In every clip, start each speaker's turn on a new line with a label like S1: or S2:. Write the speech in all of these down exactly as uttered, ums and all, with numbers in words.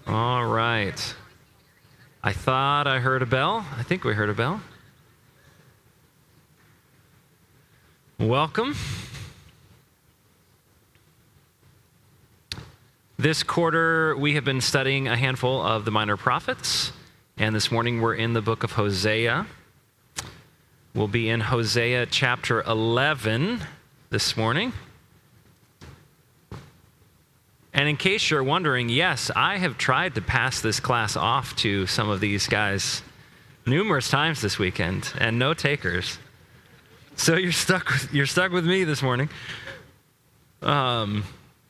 S1: All right. I thought I heard a bell. I think we heard a bell. Welcome. This quarter, we have been studying a handful of the minor prophets, and this morning we're in the book of Hosea. We'll be in Hosea chapter eleven this morning. And in case you're wondering, yes, I have tried to pass this class off to some of these guys numerous times this weekend, and no takers. So you're stuck with, you're stuck with me this morning. Um,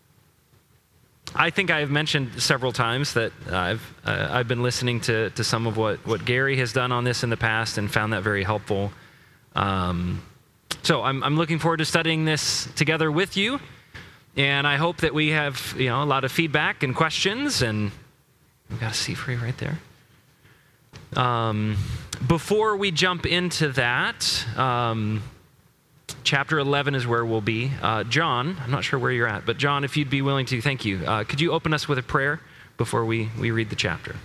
S1: I think I have mentioned several times that I've uh, I've been listening to to some of what, what Gary has done on this in the past and found that very helpful. Um, so I'm I'm looking forward to studying this together with you. And I hope that we have, you know, a lot of feedback and questions, and we've got a seat for you right there. Um, before we jump into that, um, chapter eleven is where we'll be. Uh, John, I'm not sure where you're at, but John, if you'd be willing to, thank you. Uh, could you open us with a prayer before we, we read the chapter?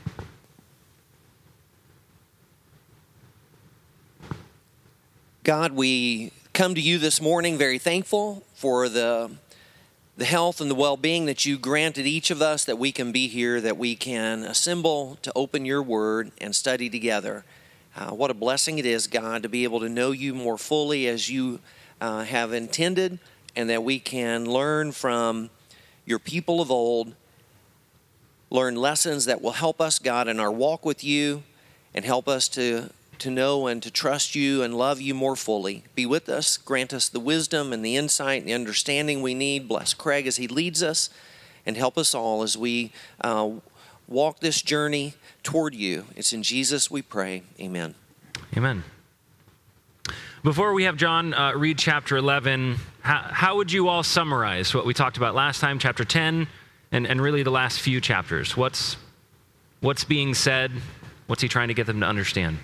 S2: God, we come to you this morning very thankful for the the health and the well-being that you granted each of us, that we can be here, that we can assemble to open your word and study together. Uh, what a blessing it is, God, to be able to know you more fully as you uh, have intended, and that we can learn from your people of old, learn lessons that will help us, God, in our walk with you, and help us to to know and to trust you and love you more fully. Be with us, grant us the wisdom and the insight and the understanding we need. Bless Craig as he leads us, and help us all as we uh, walk this journey toward you. It's in Jesus we pray. Amen.
S1: Amen. Before we have John uh, read chapter eleven, how, how would you all summarize what we talked about last time, chapter ten, and, and really the last few chapters? What's, what's being said? What's he trying to get them to understand?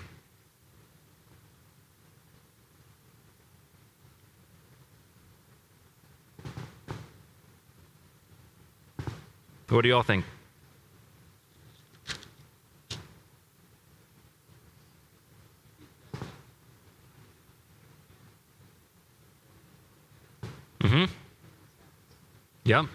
S1: What do you all think? Mm-hmm. Yep.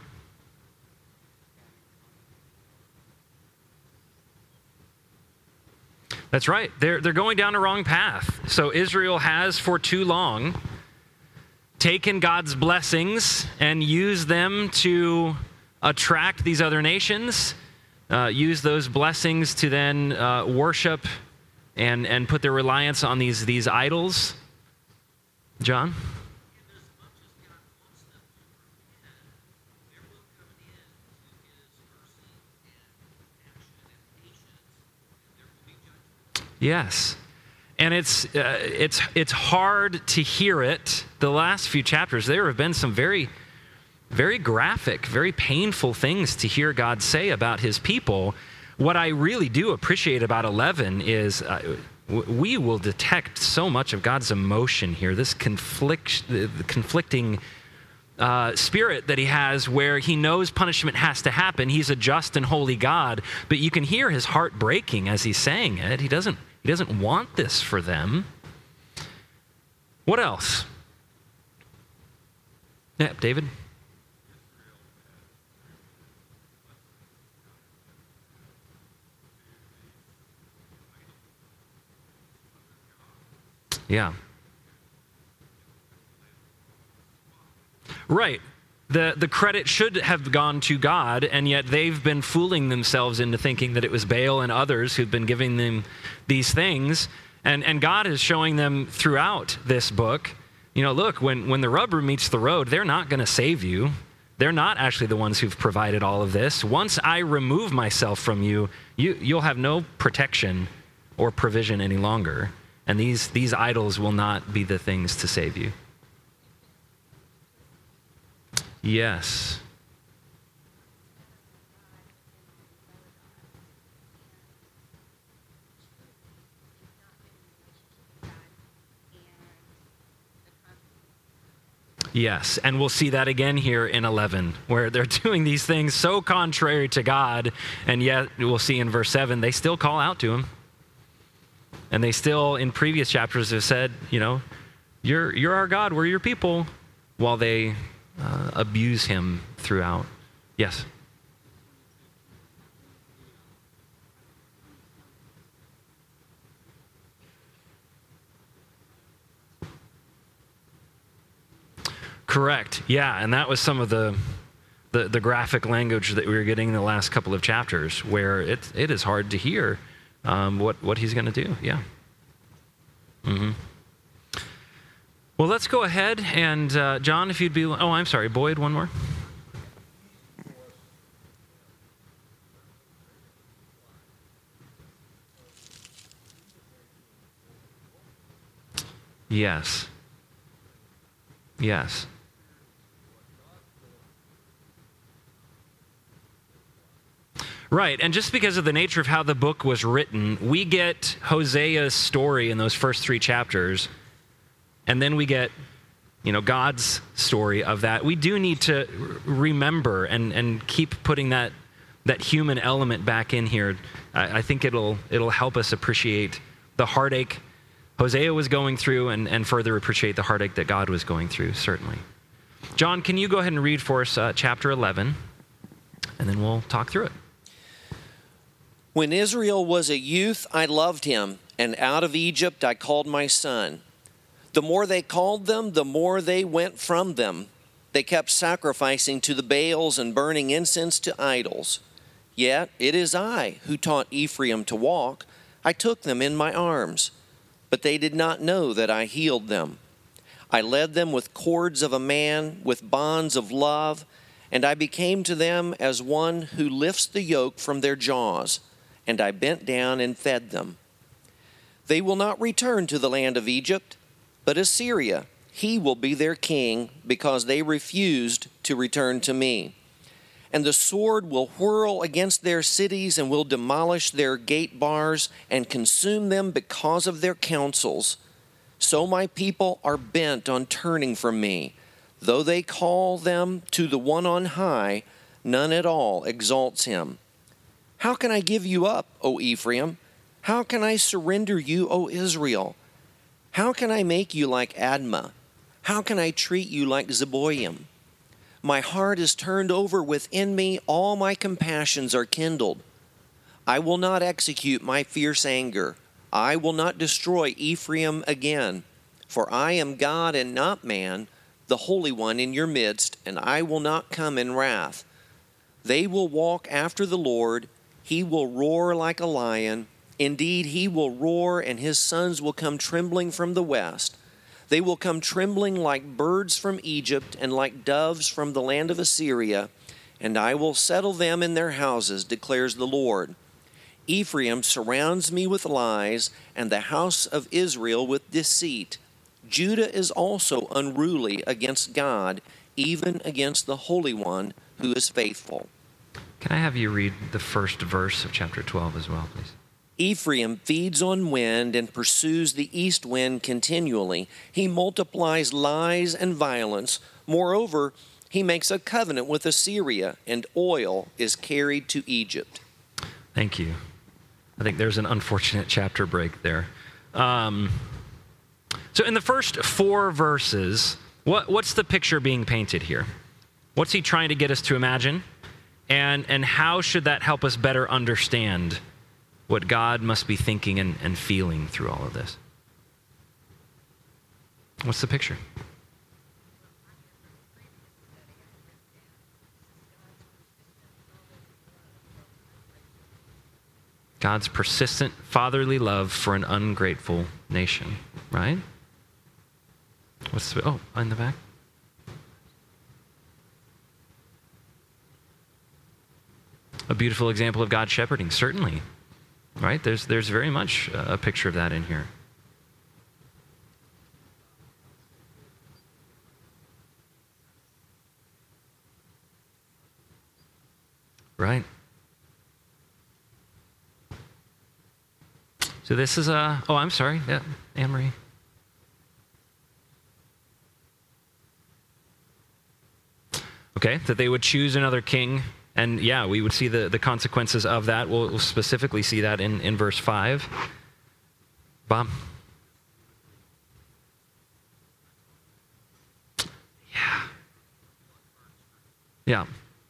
S1: That's right. They're, they're going down a wrong path. So Israel has for too long taken God's blessings and used them to attract these other nations, uh, use those blessings to then uh, worship and, and put their reliance on these, these idols. John? Yes. And it's uh, it's it's hard to hear it. The last few chapters, there have been some very Very graphic, very painful things to hear God say about his people. What I really do appreciate about eleven is uh, we will detect so much of God's emotion here, this conflict, the, the conflicting uh, spirit that he has, where he knows punishment has to happen. He's a just and holy God, but you can hear his heart breaking as he's saying it. He doesn't, he doesn't want this for them. What else? Yeah, David? Yeah. Right. The the credit should have gone to God, and yet they've been fooling themselves into thinking that it was Baal and others who've been giving them these things. And and God is showing them throughout this book, you know, look, when, when the rubber meets the road, they're not going to save you. They're not actually the ones who've provided all of this. Once I remove myself from you, you you'll have no protection or provision any longer. And these, these idols will not be the things to save you. Yes. Yes, and we'll see that again here in eleven, where they're doing these things so contrary to God, and yet we'll see in verse seven, they still call out to him. And they still, in previous chapters, have said, you know, you're, you're our God, we're your people, while they uh, abuse him throughout. Yes? Correct. Yeah, and that was some of the, the the graphic language that we were getting in the last couple of chapters, where it it is hard to hear um, what what he's going to do. Yeah. Mm-hmm. Well, let's go ahead and uh, John, if you'd be. Oh, I'm sorry, Boyd. One more. Yes. Yes. Right, and just because of the nature of how the book was written, we get Hosea's story in those first three chapters, and then we get, you know, God's story of that. We do need to remember and, and keep putting that that human element back in here. I, I think it'll it'll help us appreciate the heartache Hosea was going through, and, and further appreciate the heartache that God was going through, certainly. John, can you go ahead and read for us uh, chapter eleven, and then we'll talk through it.
S2: When Israel was a youth, I loved him, and out of Egypt I called my son. The more they called them, the more they went from them. They kept sacrificing to the Baals and burning incense to idols. Yet it is I who taught Ephraim to walk. I took them in my arms, but they did not know that I healed them. I led them with cords of a man, with bonds of love, and I became to them as one who lifts the yoke from their jaws. And I bent down and fed them. They will not return to the land of Egypt, but Assyria, he will be their king, because they refused to return to me. And the sword will whirl against their cities and will demolish their gate bars and consume them because of their counsels. So my people are bent on turning from me. Though they call them to the one on high, none at all exalts him. How can I give you up, O Ephraim? How can I surrender you, O Israel? How can I make you like Admah? How can I treat you like Zeboim? My heart is turned over within me, all my compassions are kindled. I will not execute my fierce anger. I will not destroy Ephraim again. For I am God and not man, the Holy One in your midst, and I will not come in wrath. They will walk after the Lord. He will roar like a lion. Indeed, he will roar, and his sons will come trembling from the west. They will come trembling like birds from Egypt and like doves from the land of Assyria, and I will settle them in their houses, declares the Lord. Ephraim surrounds me with lies, and the house of Israel with deceit. Judah is also unruly against God, even against the Holy One who is faithful.
S1: Can I have you read the first verse of chapter twelve as well, please?
S2: Ephraim feeds on wind and pursues the east wind continually. He multiplies lies and violence. Moreover, he makes a covenant with Assyria, and oil is carried to Egypt.
S1: Thank you. I think there's an unfortunate chapter break there. Um, so in the first four verses, what, what's the picture being painted here? What's he trying to get us to imagine? And, and how should that help us better understand what God must be thinking and, and feeling through all of this? What's the picture? God's persistent fatherly love for an ungrateful nation, right? What's the, oh, in the back? A beautiful example of God shepherding, certainly. Right? There's there's very much a picture of that in here. Right. So this is a, oh, I'm sorry. Yeah, Anne-Marie. Okay, that they would choose another king. And yeah, we would see the, the consequences of that. We'll, we'll specifically see that in, in verse five. Bob? Yeah. Yeah.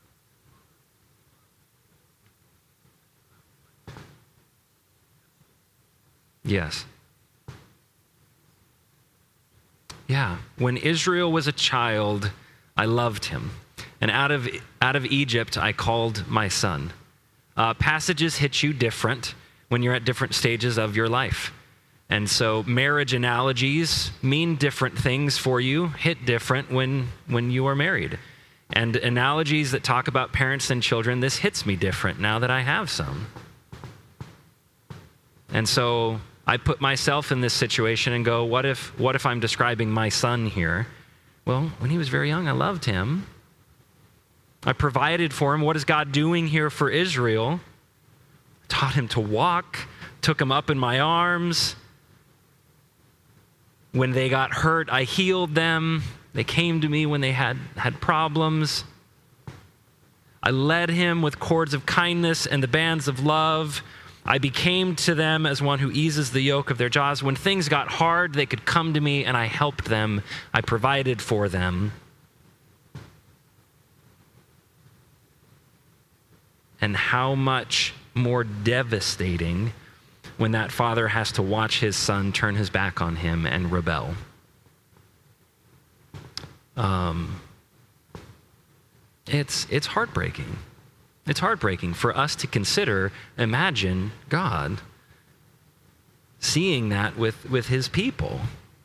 S1: Yes. Yeah. When Israel was a child, I loved him. And out of out of Egypt, I called my son. Uh, passages hit you different when you're at different stages of your life. And so marriage analogies mean different things for you, hit different when, when you are married. And analogies that talk about parents and children, this hits me different now that I have some. And so I put myself in this situation and go, what if, what if I'm describing my son here? Well, when he was very young, I loved him. I provided for him. What is God doing here for Israel? I taught him to walk, took him up in my arms. When they got hurt, I healed them. They came to me when they had, had problems. I led him with cords of kindness and the bands of love. I became to them as one who eases the yoke of their jaws. When things got hard, they could come to me and I helped them. I provided for them. And how much more devastating when that father has to watch his son turn his back on him and rebel. Um, it's, it's heartbreaking. It's heartbreaking for us to consider, imagine God seeing that with, with his people.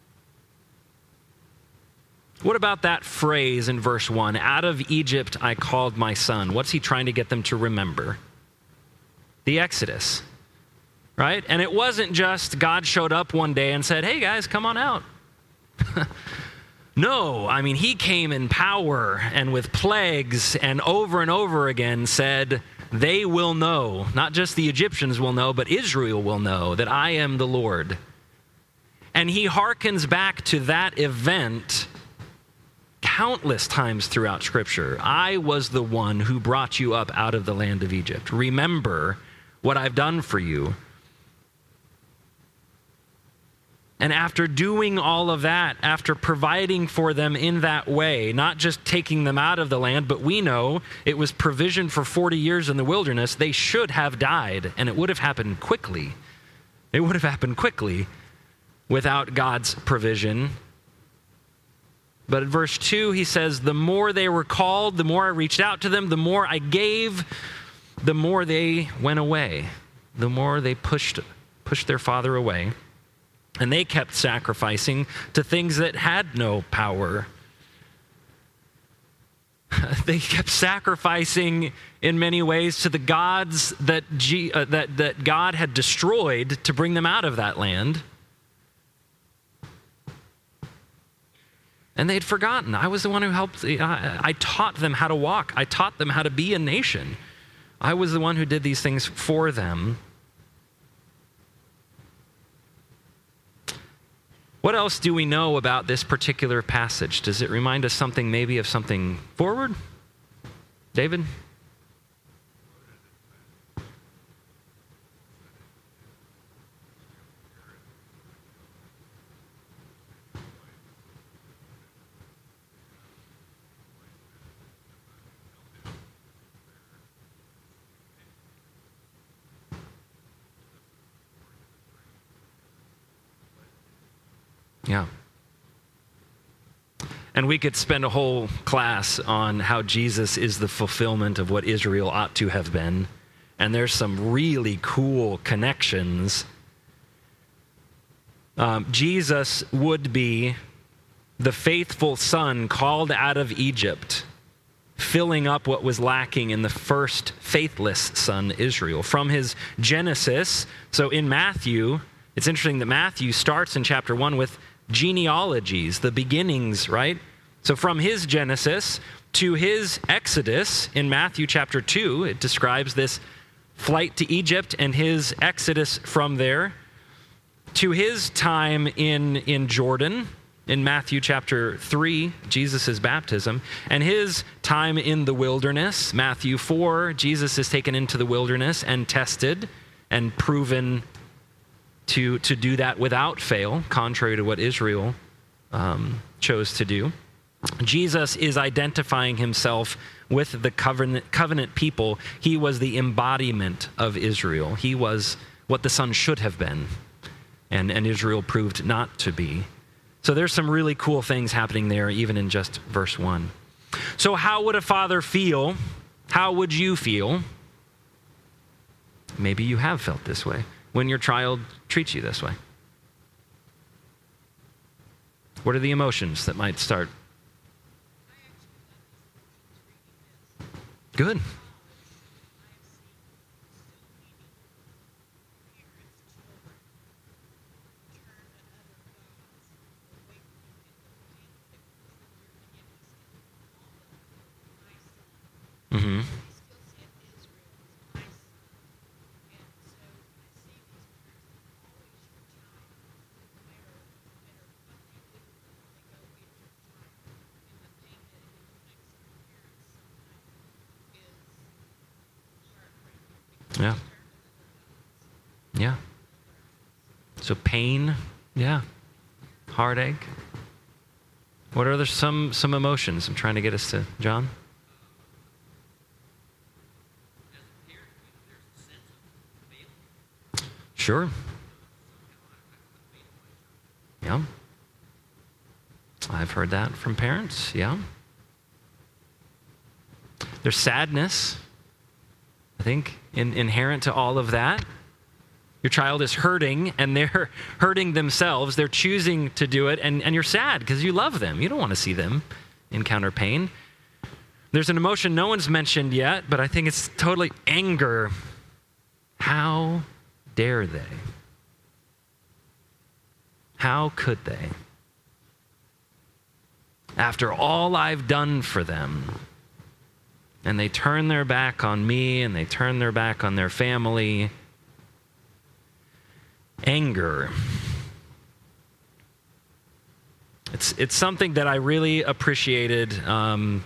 S1: What about that phrase in verse one? Out of Egypt I called my son. What's he trying to get them to remember? The Exodus, right? And it wasn't just God showed up one day and said, hey guys, come on out. No, I mean, he came in power and with plagues and over and over again said, they will know, not just the Egyptians will know, but Israel will know that I am the Lord. And he hearkens back to that event countless times throughout Scripture. I was the one who brought you up out of the land of Egypt. Remember what I've done for you. And after doing all of that, after providing for them in that way, not just taking them out of the land, but we know it was provision for forty years in the wilderness, they should have died, and it would have happened quickly. It would have happened quickly without God's provision. But in verse two, he says, the more they were called, the more I reached out to them, the more I gave, the more they went away, the more they pushed, pushed their father away. And they kept sacrificing to things that had no power. They kept sacrificing in many ways to the gods that, G, uh, that, that God had destroyed to bring them out of that land. And they'd forgotten. I was the one who helped. I, I taught them how to walk. I taught them how to be a nation. I was the one who did these things for them. What else do we know about this particular passage? Does it remind us something, maybe of something forward? David? Yeah. And we could spend a whole class on how Jesus is the fulfillment of what Israel ought to have been. And there's some really cool connections. Um, Jesus would be the faithful son called out of Egypt, filling up what was lacking in the first faithless son, Israel. From his Genesis, so in Matthew, it's interesting that Matthew starts in chapter one with genealogies, the beginnings, right? So from his Genesis to his Exodus in Matthew chapter two, it describes this flight to Egypt and his exodus from there, to his time in, in Jordan, in Matthew chapter three, Jesus' baptism, and his time in the wilderness. Matthew four, Jesus is taken into the wilderness and tested and proven to, to do that without fail, contrary to what Israel um, chose to do. Jesus is identifying himself with the covenant, covenant people. He was the embodiment of Israel. He was what the Son should have been, and, and Israel proved not to be. So there's some really cool things happening there, even in just verse one. So how would a father feel? How would you feel? Maybe you have felt this way when your child treats you this way. What are the emotions that might start? Good. Mm-hmm. Yeah. Yeah. So pain, yeah. Heartache. What are there some some emotions? I'm trying to get us to John. Sure. Yeah. I've heard that from parents, yeah. There's sadness, I think, in, inherent to all of that. Your child is hurting, and they're hurting themselves. They're choosing to do it, and, and you're sad because you love them. You don't want to see them encounter pain. There's an emotion no one's mentioned yet, but I think it's totally anger. How dare they? How could they? After all I've done for them, and they turn their back on me, and they turn their back on their family. Anger. It's it's something that I really appreciated, um,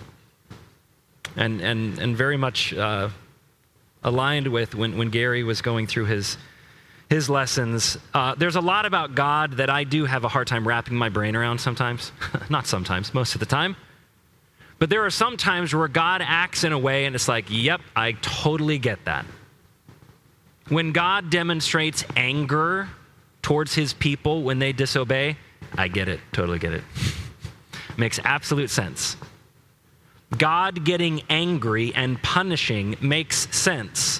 S1: and and and very much uh, aligned with when when Gary was going through his his lessons. Uh, there's a lot about God that I do have a hard time wrapping my brain around sometimes. Not sometimes, most of the time. But there are some times where God acts in a way and it's like, yep, I totally get that. When God demonstrates anger towards his people when they disobey, I get it, totally get it. Makes absolute sense. God getting angry and punishing makes sense.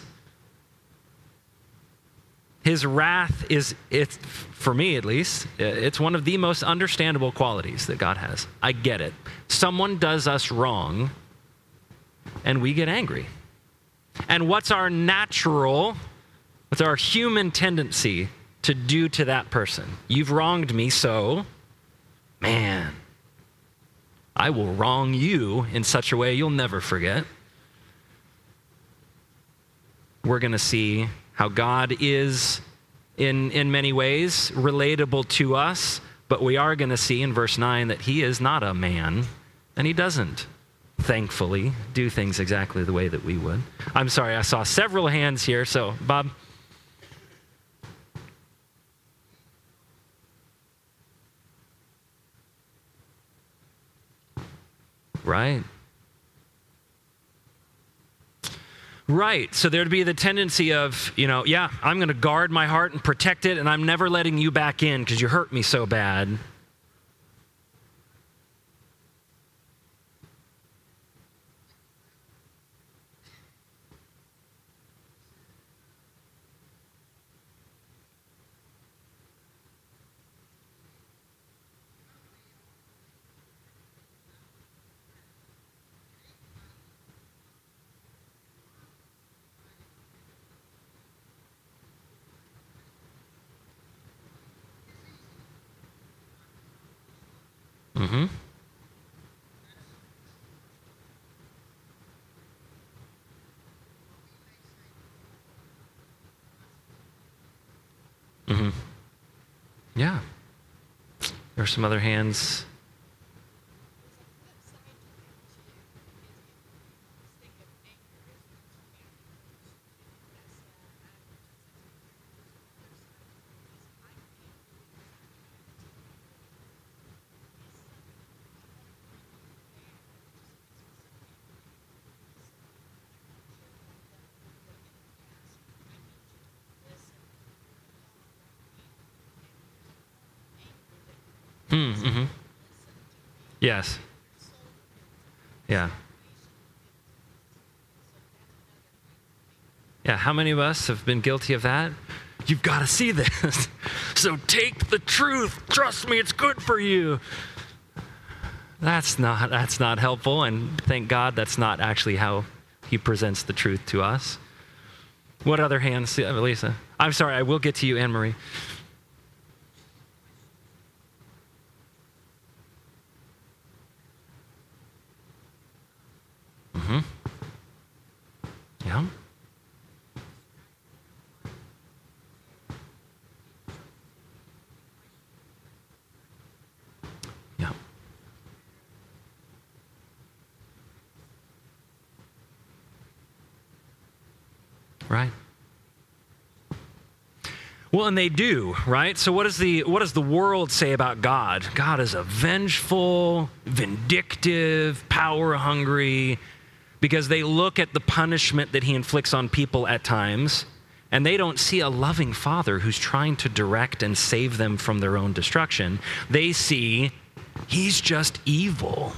S1: His wrath is, it's, for me at least, it's one of the most understandable qualities that God has. I get it. Someone does us wrong, and we get angry. And what's our natural, what's our human tendency to do to that person? You've wronged me, so, man, I will wrong you in such a way you'll never forget. We're going to see how God is, in, in many ways, relatable to us, but we are going to see in verse nine that he is not a man, and he doesn't, thankfully, do things exactly the way that we would. I'm sorry, I saw several hands here, so Bob. Right. Right. So there'd be the tendency of, you know, yeah, I'm going to guard my heart and protect it, and I'm never letting you back in because you hurt me so bad. Mm-hmm. Mm-hmm. Yeah. There's are some other hands? Hmm, mm-hmm. Yes. Yeah. Yeah, how many of us have been guilty of that? You've got to see this. So take the truth. Trust me, it's good for you. That's not that's not helpful, and thank God that's not actually how he presents the truth to us. What other hands, Lisa? I'm sorry, I will get to you, Anne-Marie. Mm-hmm. Yeah. Yeah. Right. Well, and they do, right? So what does the what does the world say about God? God is a vengeful, vindictive, power-hungry, because they look at the punishment that he inflicts on people at times, and they don't see a loving father who's trying to direct and save them from their own destruction. They see he's just evil.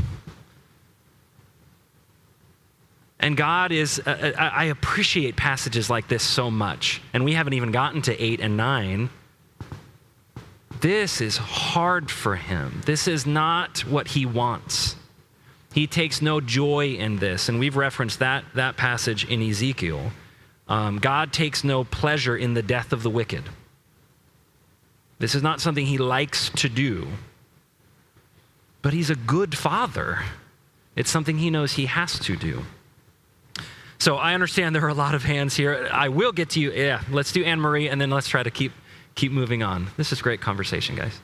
S1: And God is, uh, I appreciate passages like this so much. And we haven't even gotten to eight and nine. This is hard for him. This is not what he wants. He takes no joy in this. And we've referenced that, that passage in Ezekiel. Um, God takes no pleasure in the death of the wicked. This is not something he likes to do. But he's a good father. It's something he knows he has to do. So I understand there are a lot of hands here. I will get to you. Yeah, let's do Anne-Marie, and then let's try to keep keep moving on. This is great conversation, guys.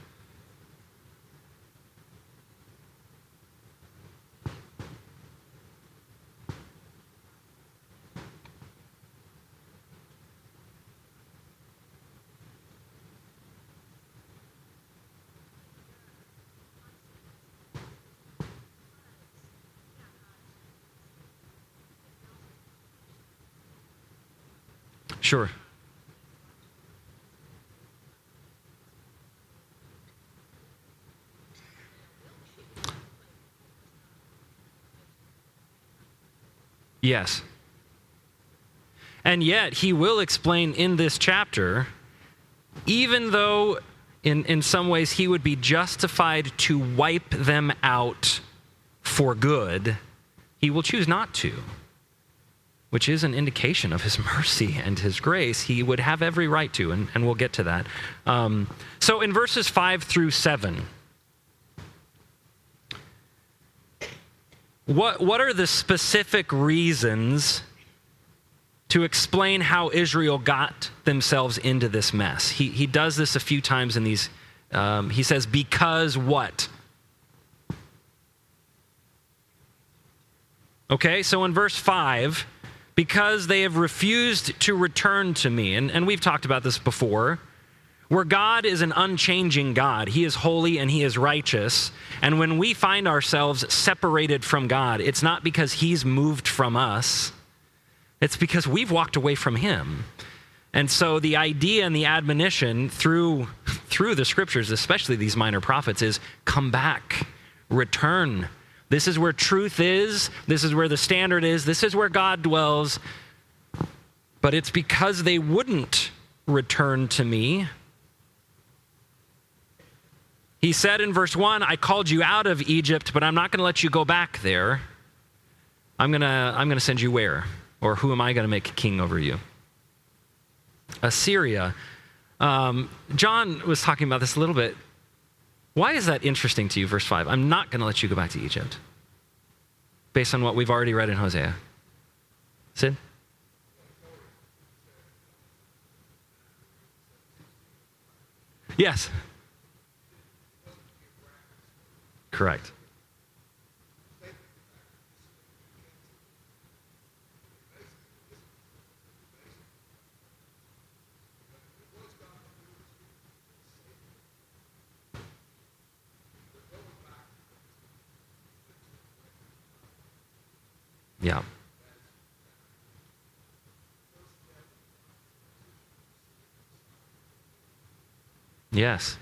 S1: Sure. Yes. And yet, he will explain in this chapter, even though in, in some ways he would be justified to wipe them out for good, he will choose not to, which is an indication of his mercy and his grace. He would have every right to, and, and we'll get to that. Um, so in verses five through seven, what, what are the specific reasons to explain how Israel got themselves into this mess? He, he does this a few times in these. Um, he says, because what? Okay, so in verse five, because they have refused to return to me. And, and we've talked about this before, where God is an unchanging God. He is holy and he is righteous. And when we find ourselves separated from God, it's not because he's moved from us. It's because we've walked away from him. And so the idea and the admonition through, through the scriptures, especially these minor prophets, is come back, return. This is where truth is. This is where the standard is. This is where God dwells. But it's because they wouldn't return to me. He said in verse one, I called you out of Egypt, but I'm not going to let you go back there. I'm going to I'm going to send you where? Or who am I going to make king over you? Assyria. Um, John was talking about this a little bit. Why is that interesting to you, verse five? I'm not going to let you go back to Egypt, based on what we've already read in Hosea. Sid? Yes. Correct. Yeah. Yes.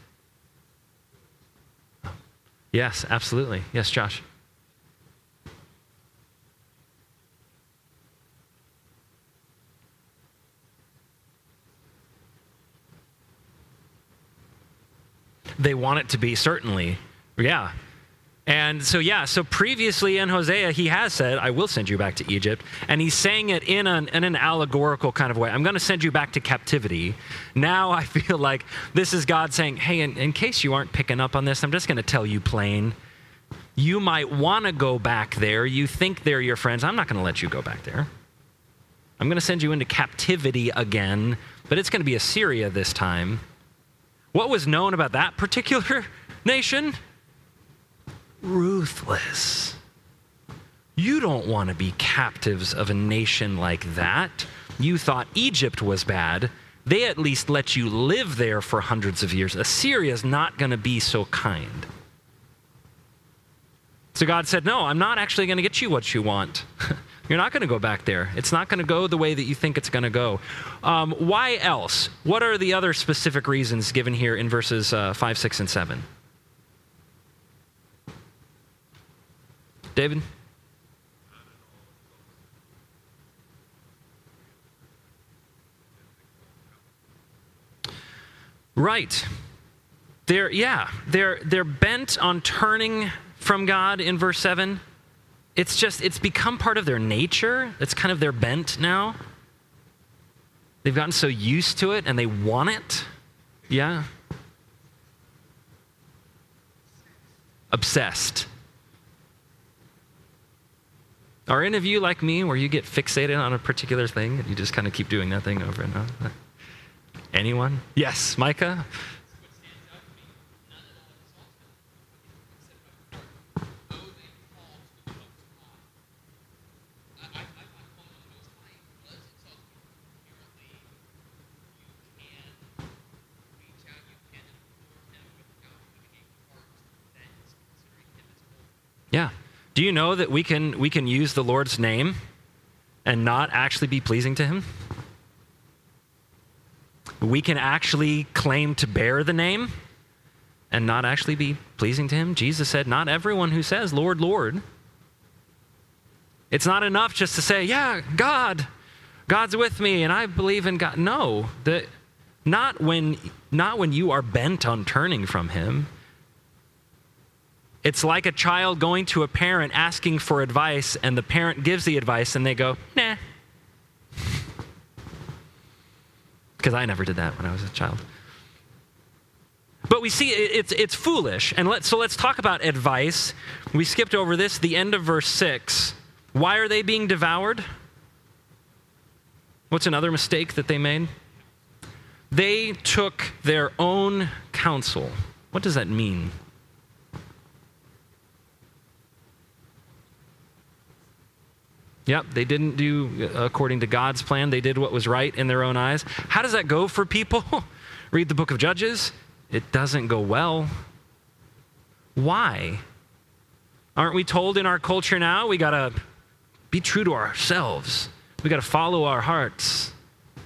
S1: Yes, absolutely. Yes, Josh. They want it to be, certainly. Yeah. And so, yeah, so previously in Hosea, he has said, I will send you back to Egypt. And he's saying it in an, in an allegorical kind of way. I'm going to send you back to captivity. Now I feel like this is God saying, hey, in, in case you aren't picking up on this, I'm just going to tell you plain. You might want to go back there. You think they're your friends. I'm not going to let you go back there. I'm going to send you into captivity again, but it's going to be Assyria this time. What was known about that particular nation? Ruthless. You don't want to be captives of a nation like that. You thought Egypt was bad. They at least let you live there for hundreds of years. Assyria's not going to be so kind. So God said, no, I'm not actually going to get you what you want. You're not going to go back there. It's not going to go the way that you think it's going to go. Um, why else? What are the other specific reasons given here in verses uh, five, six, and seven? David? Right. They're, yeah, they're, they're bent on turning from God in verse seven. It's just, it's become part of their nature. It's kind of their bent now. They've gotten so used to it and they want it. Yeah. Obsessed. Are any of you like me where you get fixated on a particular thing and you just kind of keep doing that thing over and over? Anyone? Yes, Micah? Yeah. Do you know that we can we can use the Lord's name and not actually be pleasing to him? We can actually claim to bear the name and not actually be pleasing to him. Jesus said, not everyone who says, Lord, Lord. It's not enough just to say, yeah, God, God's with me and I believe in God. No, the, not when, not when you are bent on turning from him. It's like a child going to a parent asking for advice, and the parent gives the advice, and they go, nah. Because I never did that when I was a child. But we see it's it's foolish. And let, so let's talk about advice. We skipped over this, the end of verse six. Why are they being devoured? What's another mistake that they made? They took their own counsel. What does that mean? Yep, they didn't do according to God's plan. They did what was right in their own eyes. How does that go for people? Read the book of Judges. It doesn't go well. Why? Aren't we told in our culture now we got to be true to ourselves? We got to follow our hearts.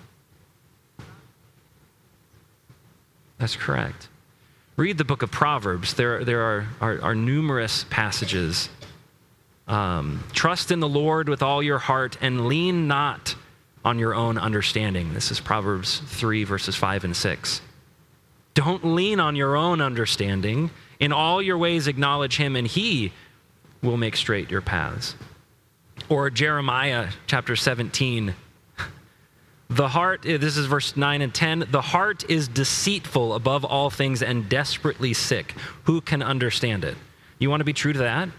S1: That's correct. Read the book of Proverbs. There, there are, are, are numerous passages. Um, Trust in the Lord with all your heart and lean not on your own understanding. This is Proverbs three, verses five and six. Don't lean on your own understanding. In all your ways acknowledge him, and he will make straight your paths. Or Jeremiah chapter seventeen. The heart, this is verse nine and ten. The heart is deceitful above all things and desperately sick. Who can understand it? You want to be true to that?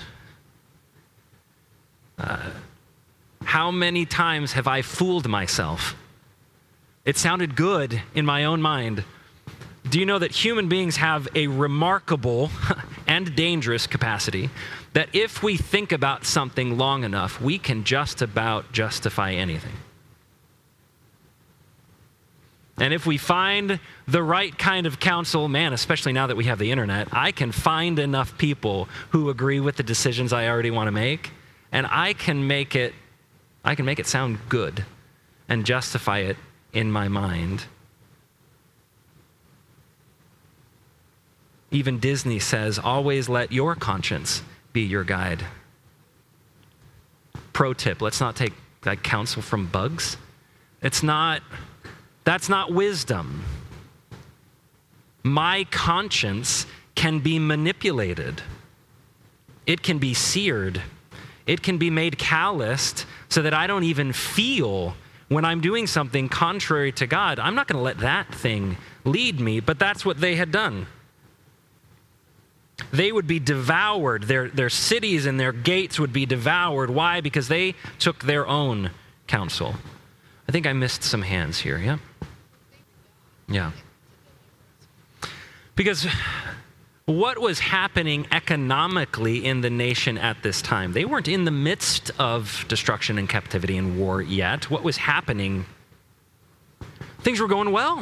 S1: Uh, how many times have I fooled myself? It sounded good in my own mind. Do you know that human beings have a remarkable and dangerous capacity that if we think about something long enough, we can just about justify anything. And if we find the right kind of counsel, man, especially now that we have the internet, I can find enough people who agree with the decisions I already want to make, and I can make it, I can make it sound good and justify it in my mind. Even Disney says, always let your conscience be your guide. Pro tip, let's not take like counsel from bugs. It's not, that's not wisdom. My conscience can be manipulated. It can be seared. It can be made calloused so that I don't even feel when I'm doing something contrary to God. I'm not going to let that thing lead me, but that's what they had done. They would be devoured. Their, their cities and their gates would be devoured. Why? Because they took their own counsel. I think I missed some hands here, yeah? Yeah. Because what was happening economically in the nation at this time? They weren't in the midst of destruction and captivity and war yet. What was happening? Things were going well.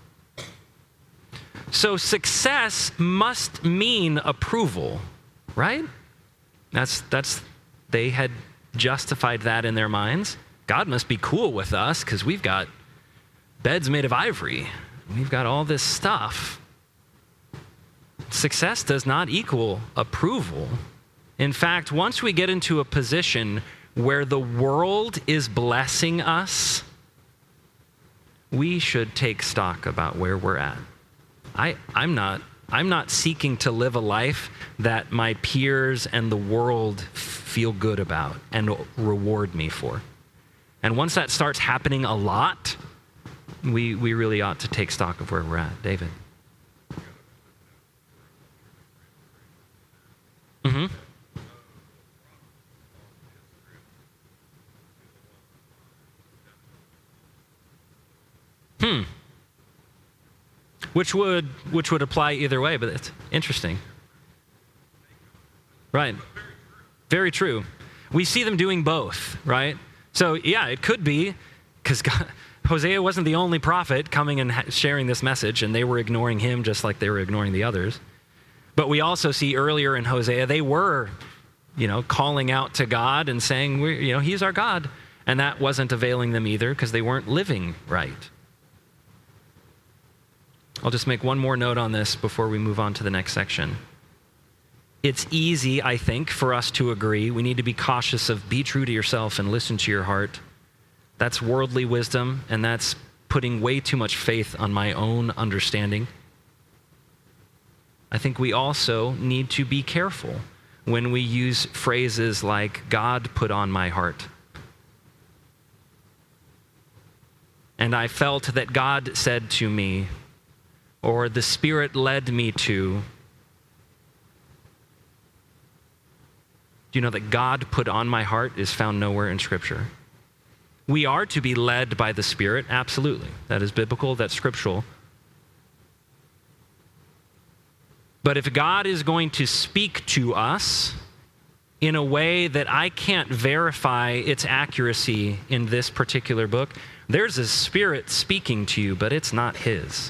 S1: So success must mean approval, right? That's, that's, they had justified that in their minds. God must be cool with us because we've got beds made of ivory. We've got all this stuff. Success does not equal approval. In fact, once we get into a position where the world is blessing us, we should take stock about where we're at. I, I'm not, I'm not seeking to live a life that my peers and the world feel good about and reward me for. And once that starts happening a lot, we, we really ought to take stock of where we're at. David. Mm-hmm. Hmm. Which would which would apply either way, but it's interesting. Right. Very true. We see them doing both, right? So yeah, it could be because Hosea wasn't the only prophet coming and ha- sharing this message, and they were ignoring him just like they were ignoring the others. But we also see earlier in Hosea, they were, you know, calling out to God and saying, we're, you know, he's our God. And that wasn't availing them either because they weren't living right. I'll just make one more note on this before we move on to the next section. It's easy, I think, for us to agree. We need to be cautious of be true to yourself and listen to your heart. That's worldly wisdom, and that's putting way too much faith on my own understanding. I think we also need to be careful when we use phrases like, God put on my heart. And I felt that God said to me, or the Spirit led me to. Do you know that God put on my heart is found nowhere in Scripture? We are to be led by the Spirit, absolutely. That is biblical, that's scriptural. But if God is going to speak to us in a way that I can't verify its accuracy in this particular book, there's a Spirit speaking to you, but it's not His.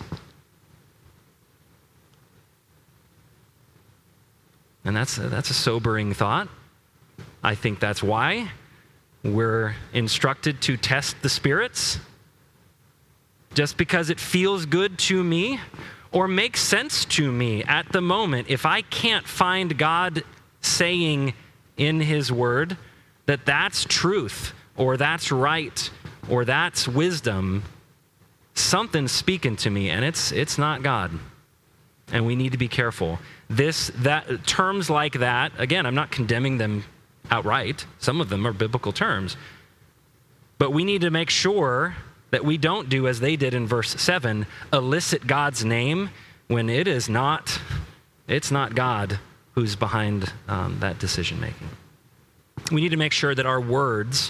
S1: And that's a, that's a sobering thought. I think that's why we're instructed to test the spirits. Just because it feels good to me or makes sense to me at the moment, if I can't find God saying in His Word that that's truth or that's right or that's wisdom, something's speaking to me, and it's it's not God. And we need to be careful. This, that, terms like that, again, I'm not condemning them outright. Some of them are biblical terms. But we need to make sure that we don't do as they did in verse seven, elicit God's name when it is not, it's not God who's behind um, that decision making. We need to make sure that our words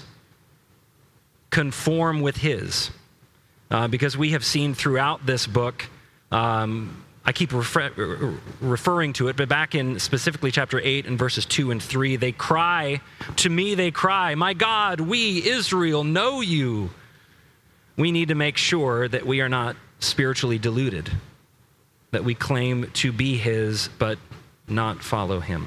S1: conform with His. Uh, because we have seen throughout this book, um, I keep refer- referring to it, but back in specifically chapter eight and verses two and three, they cry, to me they cry, my God, we, Israel, know you. We need to make sure that we are not spiritually deluded, that we claim to be his, but not follow him.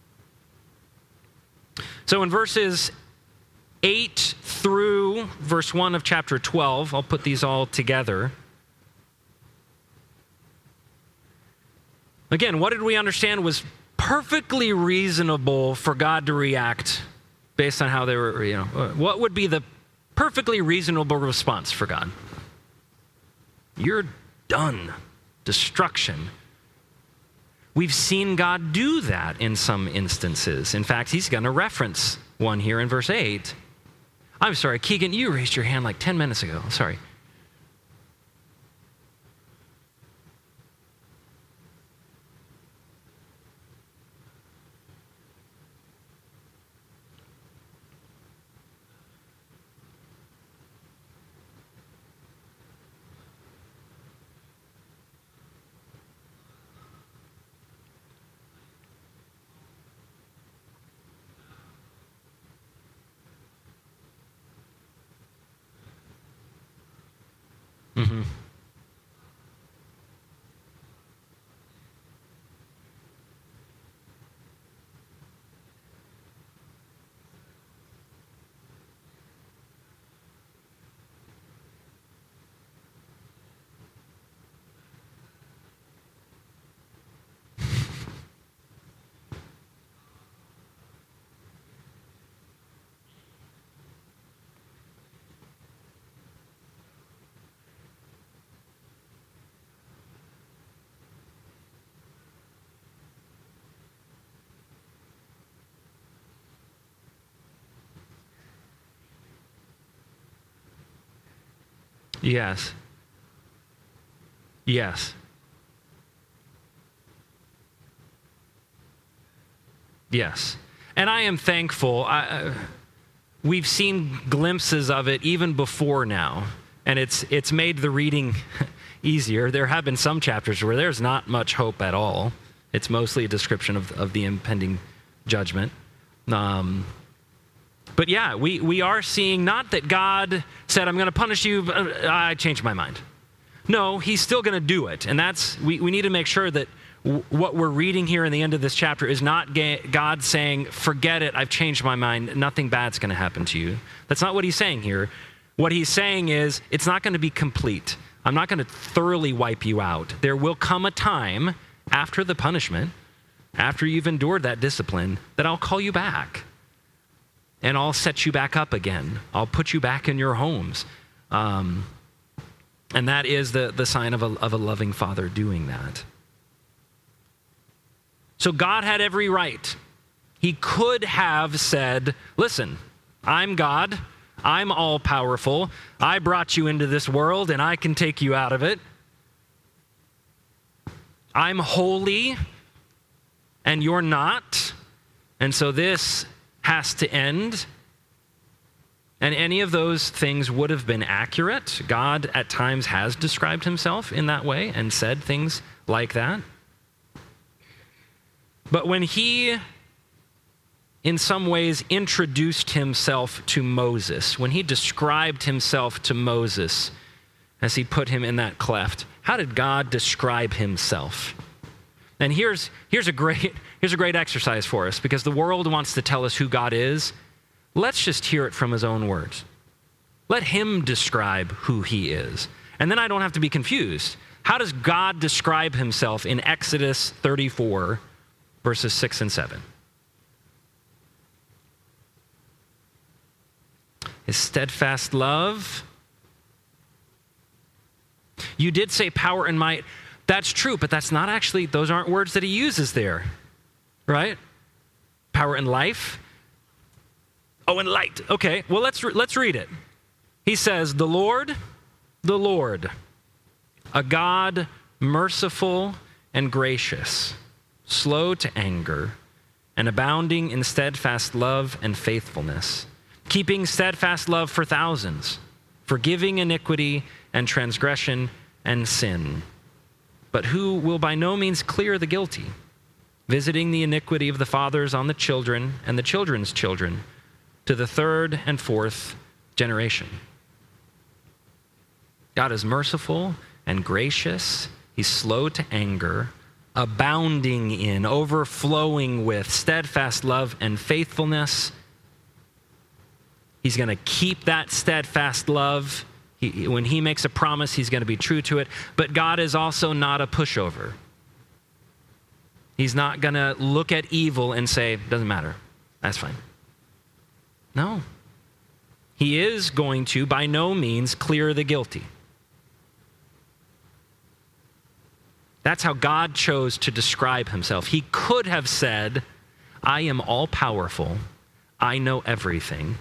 S1: So in verses eight through verse one of chapter twelve, I'll put these all together. Again, what did we understand was perfectly reasonable for God to react based on how they were, you know, what would be the perfectly reasonable response for God? You're done. Destruction. We've seen God do that in some instances. In fact, he's going to reference one here in verse eight. I'm sorry, Keegan, you raised your hand like ten minutes ago. Sorry. Mm-hmm. Yes. Yes. Yes. And I am thankful. I, uh, we've seen glimpses of it even before now, and it's it's made the reading easier. There have been some chapters where there's not much hope at all. It's mostly a description of, of the impending judgment. Um, but yeah, we, we are seeing not that God said, I'm going to punish you, but I changed my mind. No, he's still going to do it. And that's, we, we need to make sure that w- what we're reading here in the end of this chapter is not ga- God saying, forget it, I've changed my mind, nothing bad's going to happen to you. That's not what he's saying here. What he's saying is, it's not going to be complete. I'm not going to thoroughly wipe you out. There will come a time after the punishment, after you've endured that discipline, that I'll call you back. And I'll set you back up again. I'll put you back in your homes. Um, and that is the, the sign of a, of a loving father doing that. So God had every right. He could have said, listen, I'm God. I'm all powerful. I brought you into this world and I can take you out of it. I'm holy and you're not. And so this has to end. And any of those things would have been accurate. God at times has described himself in that way and said things like that. But when he, in some ways, introduced himself to Moses, when he described himself to Moses as he put him in that cleft, how did God describe himself? And here's, here's, a great, here's a great exercise for us, because the world wants to tell us who God is. Let's just hear it from his own words. Let him describe who he is. And then I don't have to be confused. How does God describe himself in Exodus thirty-four, verses six and seven? His steadfast love. You did say power and might. That's true, but that's not actually, those aren't words that he uses there, right? Power and life. Oh, and light. Okay, well, let's re- let's read it. He says, the Lord, the Lord, a God merciful and gracious, slow to anger, and abounding in steadfast love and faithfulness, keeping steadfast love for thousands, forgiving iniquity and transgression and sin. but who will by no means clear the guilty, visiting the iniquity of the fathers on the children and the children's children to the third and fourth generation. God is merciful and gracious. He's slow to anger, abounding in, overflowing with steadfast love and faithfulness. He's going to keep that steadfast love. He, when he makes a promise, he's going to be true to it. But God is also not a pushover. He's not going to look at evil and say, doesn't matter, that's fine. No. He is going to, by no means, clear the guilty. That's how God chose to describe himself. He could have said, I am all-powerful. I know everything.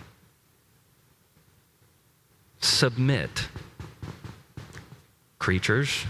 S1: Submit. Creatures.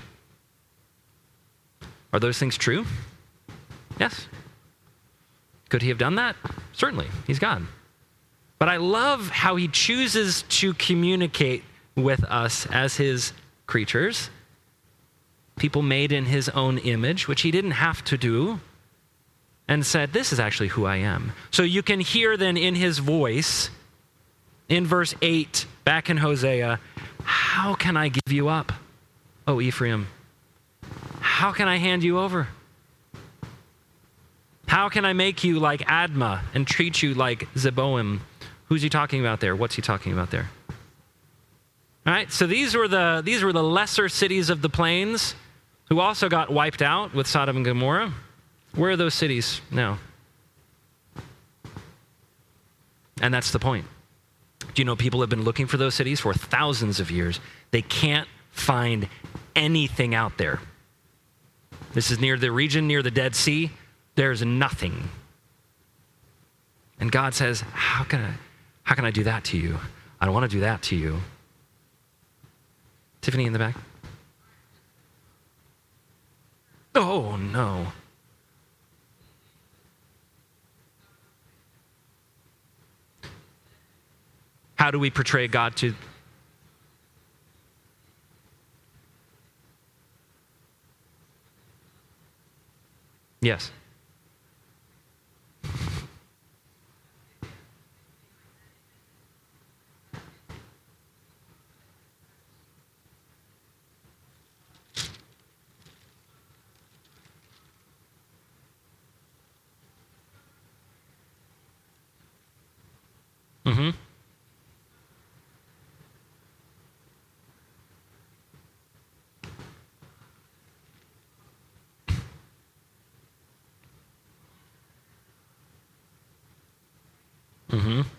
S1: Are those things true? Yes. Could he have done that? Certainly. He's God. But I love how he chooses to communicate with us as his creatures, people made in his own image, which he didn't have to do, and said, this is actually who I am. So you can hear then in his voice, in verse eight, back in Hosea, how can I give you up, O Ephraim? How can I hand you over? How can I make you like Admah and treat you like Zeboim? Who's he talking about there? What's he talking about there? All right, so these were the these were the lesser cities of the plains who also got wiped out with Sodom and Gomorrah. Where are those cities now? And that's the point. Do you know people have been looking for those cities for thousands of years? They can't find anything out there. This is near the region near the Dead Sea. There's nothing. And God says, how can I, how can I do that to you? I don't want to do that to you. Tiffany in the back. Oh, no. How do we portray God to? Yes. Mm-hmm. Mm-hmm.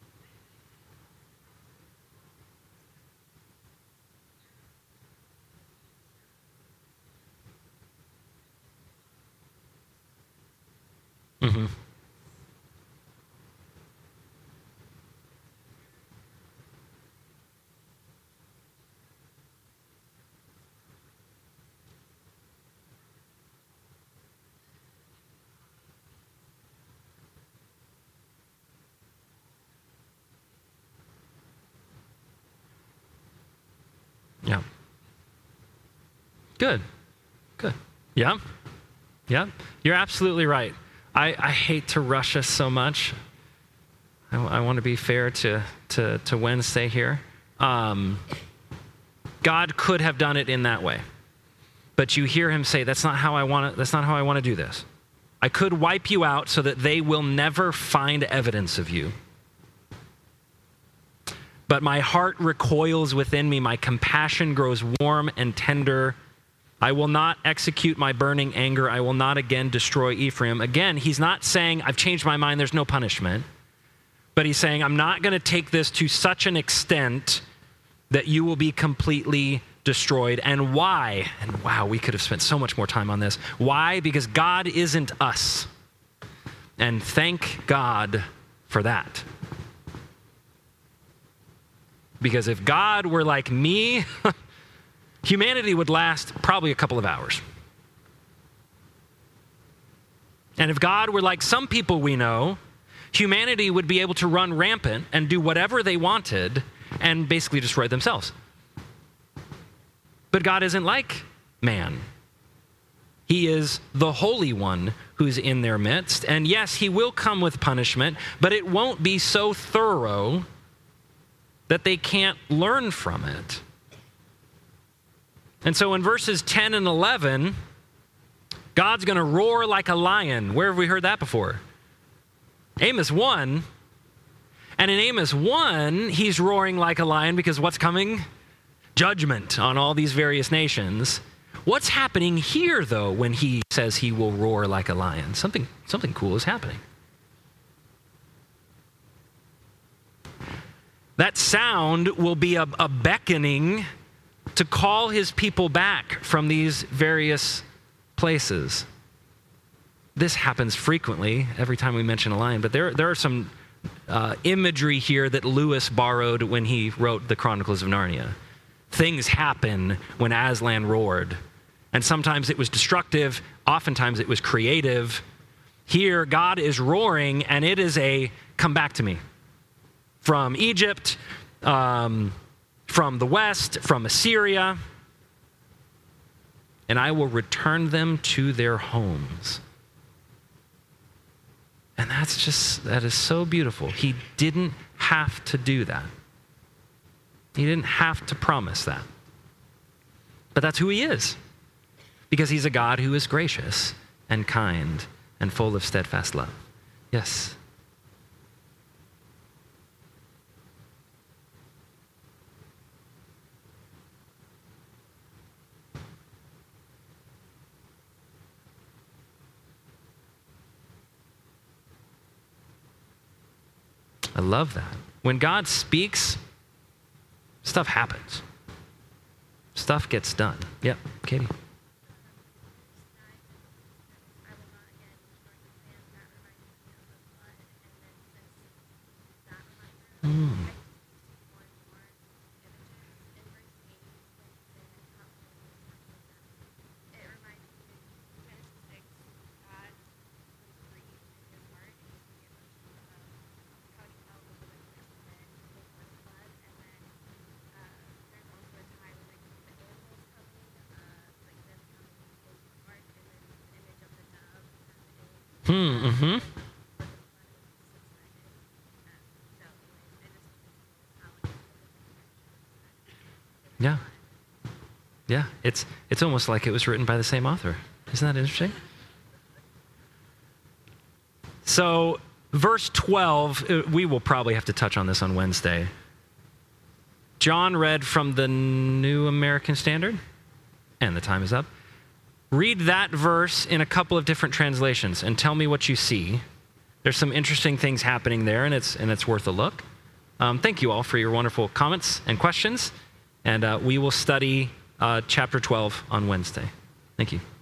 S1: Mm-hmm. Yeah. Good. Good. Yeah. Yeah. You're absolutely right. I, I hate to rush us so much. I, I want to be fair to, to, to Wednesday here. Um, God could have done it in that way. But you hear him say, that's not how I want to, that's not how I want to do this. I could wipe you out so that they will never find evidence of you. But my heart recoils within me. My compassion grows warm and tender. I will not execute my burning anger. I will not again destroy Ephraim. Again, he's not saying, I've changed my mind, there's no punishment. But he's saying, I'm not going to take this to such an extent that you will be completely destroyed. And why? And wow, we could have spent so much more time on this. Why? Because God isn't us. And thank God for that. Because if God were like me, humanity would last probably a couple of hours. And if God were like some people we know, humanity would be able to run rampant and do whatever they wanted and basically destroy themselves. But God isn't like man. He is the Holy One who's in their midst. And yes, he will come with punishment, but it won't be so thorough that they can't learn from it. And so in verses ten and eleven, God's going to roar like a lion. Where have we heard that before? Amos one. And in Amos one, he's roaring like a lion because what's coming? Judgment on all these various nations. What's happening here, though, when he says he will roar like a lion? Something, something cool is happening. That sound will be a, a beckoning to call his people back from these various places. This happens frequently every time we mention a lion, but there, there are some uh, imagery here that Lewis borrowed when he wrote the Chronicles of Narnia. Things happen when Aslan roared. And sometimes it was destructive, oftentimes it was creative. Here, God is roaring, and it is a come back to me. From Egypt, um, from the west, from Assyria, and I will return them to their homes. And that's just, that is so beautiful. He didn't have to do that. He didn't have to promise that. But that's who he is. Because he's a God who is gracious and kind and full of steadfast love. Yes? I love that. When God speaks, stuff happens. Stuff gets done. Yep, Katie. Mm. Hmm, mm-hmm. Yeah. Yeah, it's it's almost like it was written by the same author. Isn't that interesting? So, verse twelve, we will probably have to touch on this on Wednesday. John read from the New American Standard, and the time is up. Read that verse in a couple of different translations and tell me what you see. There's some interesting things happening there, and it's and it's worth a look. Um, thank you all for your wonderful comments and questions, and uh, we will study uh, chapter twelve on Wednesday. Thank you.